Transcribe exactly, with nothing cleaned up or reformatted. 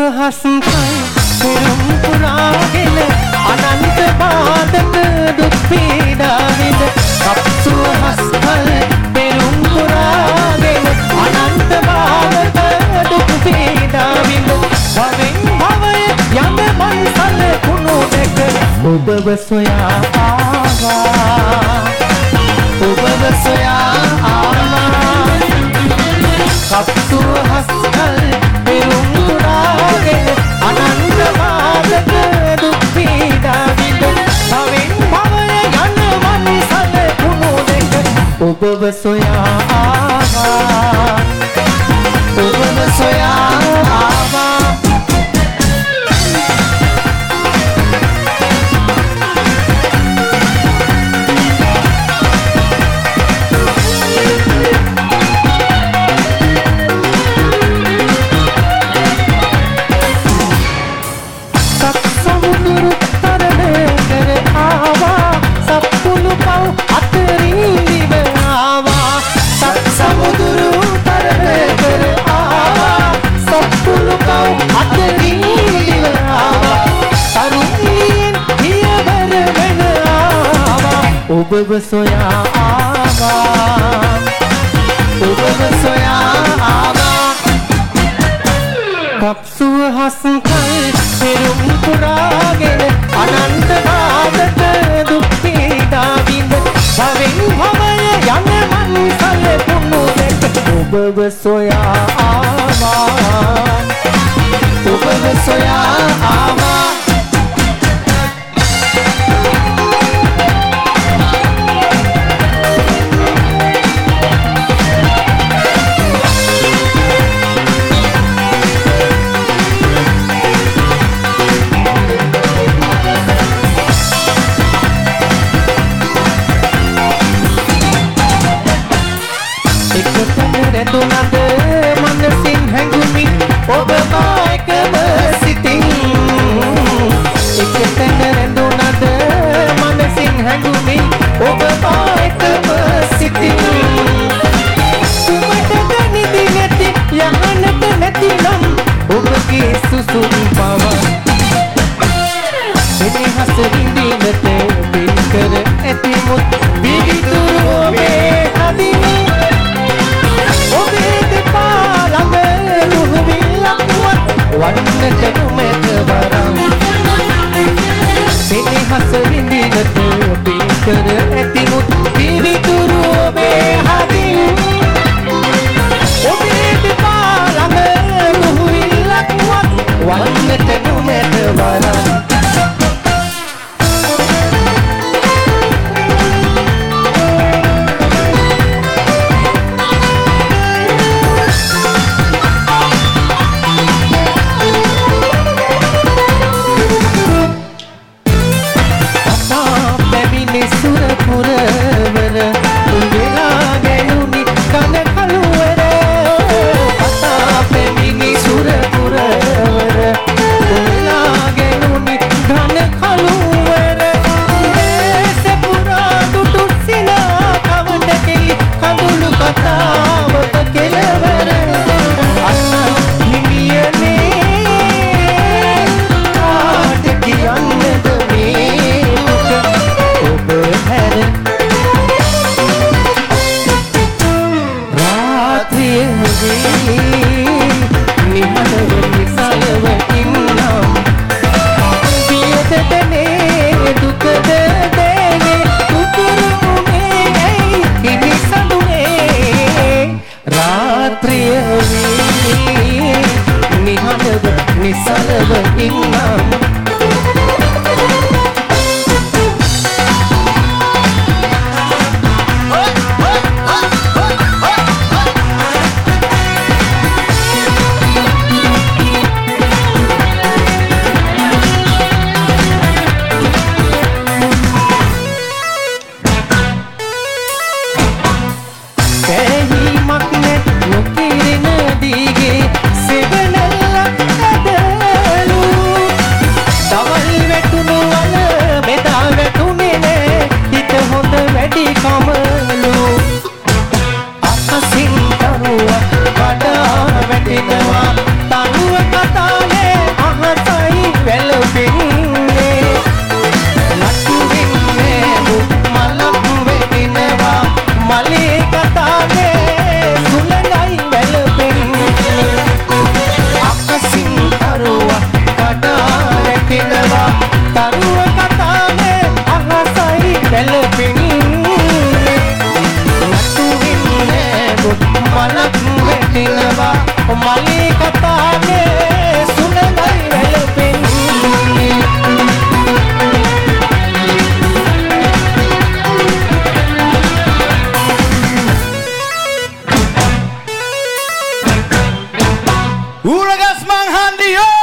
හස්කල් පෙරම් පුරාගෙන අනන්ත බාධක දුක් පීඩා විඳ කප්සුව හස්කල් පෙරම් පුරාගෙන අනන්ත බාධක දුක් පීඩා විඳ භවෙන් භවය යන මන්සල කුණු දෙක ඔබව සොයා ආවා ඔබව සොයා ආවා කප්සුව හස්කල් පෙරම් පුරාගෙන අනන්ත බාධක දුක් පීඩා විඳ භවෙන් භවය යන මන්සල කුණු දෙක ඔබව සොයා ආවා ඔබව සොයා ආවා ඔබව සොයා ආවා ඔබව සොයා ආවා කප්සුව හස්කල් පෙරම් පුරාගෙන අනන්ත බාධක දුක් පීඩා විඳ භවෙන් භවය යන මන්සල කුණු දෙක ඔබව සොයා ආවා ඔබව සොයා ආවා දුනද මනසින් හැඟුමි ඔබ මායකම සිතින් එක තැන රැඳුනද මනසින් හැඟුමි ඔබ මායකම සිතින් සුමට නිදි නැති යහනට නැතිනම් ඔබගේ සුසුම් පව එනිහස විඳිනට පින් කර ඇති මුත් විවිතුරු ඔබේ හදිනි වන්නට නොමැත වරම් සෙනෙහස විඳිනට පින් කර ඇතිමුත් පිවිතුරු ඔබේ හදින් ඔබේ දෙපා ළඟ රුහුවිල්ලක්වත් වන්නට නොමැත වරම් පවතිනවා මලී කතාවේ සුනගයි වැළපෙන් Uragas Manhandio